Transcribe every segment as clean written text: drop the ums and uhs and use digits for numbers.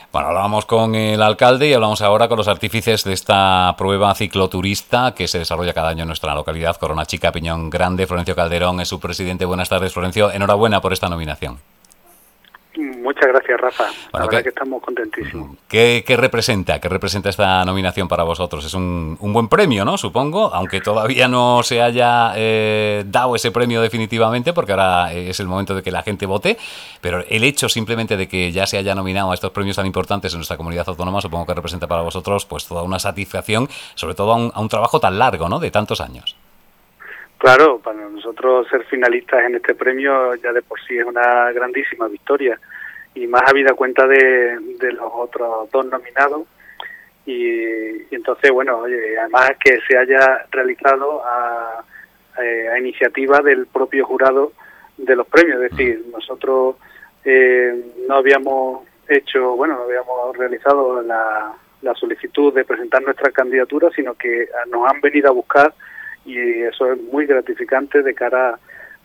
Bueno, hablábamos con el alcalde y hablamos ahora con los artífices de esta prueba cicloturista que se desarrolla cada año en nuestra localidad, Corona Chica, Piñón Grande. Florencio Calderón es su presidente. Buenas tardes, Florencio. Enhorabuena por esta nominación. Muchas gracias, Rafa. La Bueno, verdad que estamos contentísimos. ¿Qué representa? ¿Qué representa esta nominación para vosotros? Es un buen premio, ¿no? Supongo, aunque todavía no se haya dado ese premio definitivamente, porque ahora es el momento de que la gente vote, pero el hecho simplemente de que ya se haya nominado a estos premios tan importantes en nuestra comunidad autónoma, supongo que representa para vosotros pues toda una satisfacción, sobre todo a un trabajo tan largo, ¿no? De tantos años. Claro, para nosotros ser finalistas en este premio ya de por sí es una grandísima victoria, y más habida cuenta de los otros dos nominados, y entonces, bueno, oye, además que se haya realizado a iniciativa del propio jurado de los premios, es decir, nosotros no habíamos realizado la solicitud de presentar nuestra candidatura, sino que nos han venido a buscar, y eso es muy gratificante de cara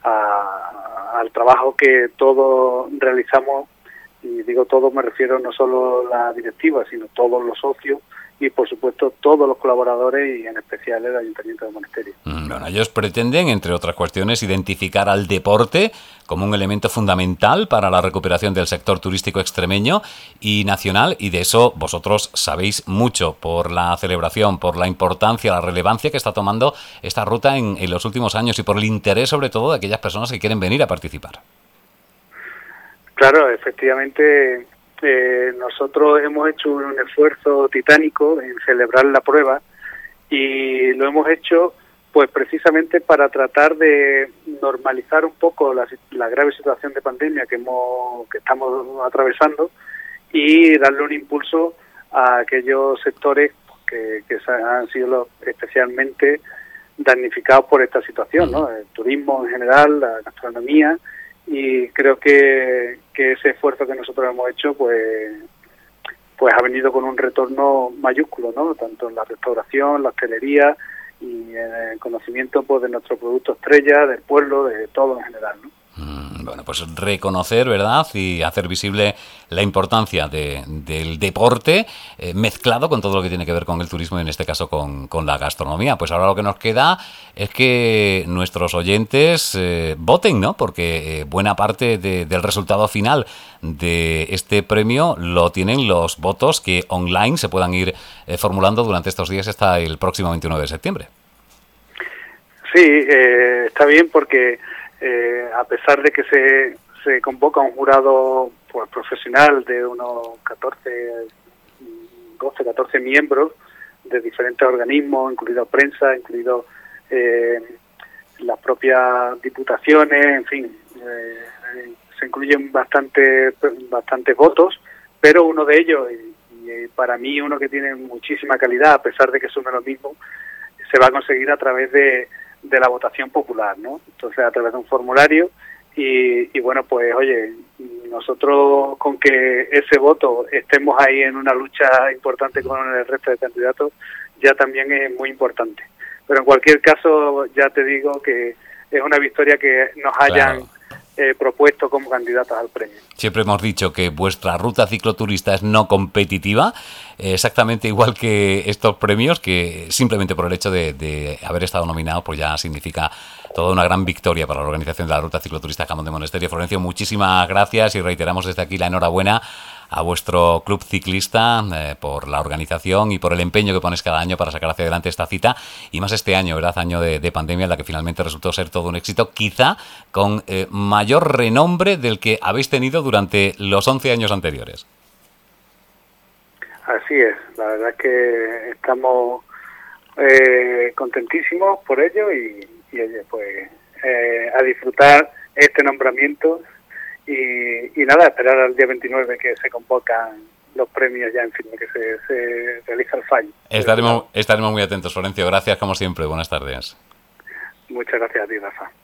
al trabajo que todos realizamos, y digo todos, me refiero no solo la directiva, sino todos los socios y por supuesto todos los colaboradores, y en especial el Ayuntamiento de Monesterio. Bueno, ellos pretenden, entre otras cuestiones, identificar al deporte como un elemento fundamental para la recuperación del sector turístico extremeño y nacional, y de eso vosotros sabéis mucho por la celebración, por la importancia, la relevancia que está tomando esta ruta en los últimos años, y por el interés sobre todo de aquellas personas que quieren venir a participar. Claro, efectivamente, nosotros hemos hecho un esfuerzo titánico en celebrar la prueba, y lo hemos hecho pues precisamente para tratar de normalizar un poco la grave situación de pandemia que estamos atravesando, y darle un impulso a aquellos sectores que han sido especialmente damnificados por esta situación, ¿no? El turismo en general, la gastronomía, y creo que ese esfuerzo que nosotros hemos hecho pues ha venido con un retorno mayúsculo, ¿no? Tanto en la restauración, la hostelería, y en el conocimiento pues de nuestro producto estrella, del pueblo, de todo en general, ¿no? Bueno, pues reconocer, ¿verdad?, y hacer visible la importancia del deporte mezclado con todo lo que tiene que ver con el turismo, y en este caso con la gastronomía. Pues ahora lo que nos queda es que nuestros oyentes voten, ¿no? Porque buena parte del resultado final de este premio lo tienen los votos que online se puedan ir formulando durante estos días hasta el próximo 29 de septiembre. Sí, está bien, porque a pesar de que se convoca un jurado pues profesional de unos 12-14 miembros de diferentes organismos, incluido prensa, incluido las propias diputaciones, en fin, se incluyen bastantes votos, pero uno de ellos, y para mí uno que tiene muchísima calidad, a pesar de que son lo mismo, se va a conseguir a través de la votación popular, ¿no? Entonces, a través de un formulario, y bueno, pues oye, nosotros con que ese voto estemos ahí en una lucha importante con el resto de candidatos, ya también es muy importante. Pero en cualquier caso, ya te digo que es una victoria que nos hayan propuesto como candidatos al premio. Siempre hemos dicho que vuestra ruta cicloturista es no competitiva, exactamente igual que estos premios, que simplemente por el hecho de haber estado nominados pues ya significa toda una gran victoria para la organización de la ruta cicloturista Jamón de Monesterio. Florencio, muchísimas gracias, y reiteramos desde aquí la enhorabuena a vuestro club ciclista por la organización y por el empeño que ponéis cada año para sacar hacia adelante esta cita, y más este año, ¿verdad? Año de pandemia, en la que finalmente resultó ser todo un éxito, quizá con mayor renombre del que habéis tenido durante los 11 años anteriores. Así es, la verdad es que estamos contentísimos por ello, y pues a disfrutar este nombramiento. Y nada, esperar al día 29 que se convocan los premios ya en firme, que se realiza el fallo. Estaremos muy atentos, Florencio. Gracias, como siempre. Buenas tardes. Muchas gracias a ti, Rafa.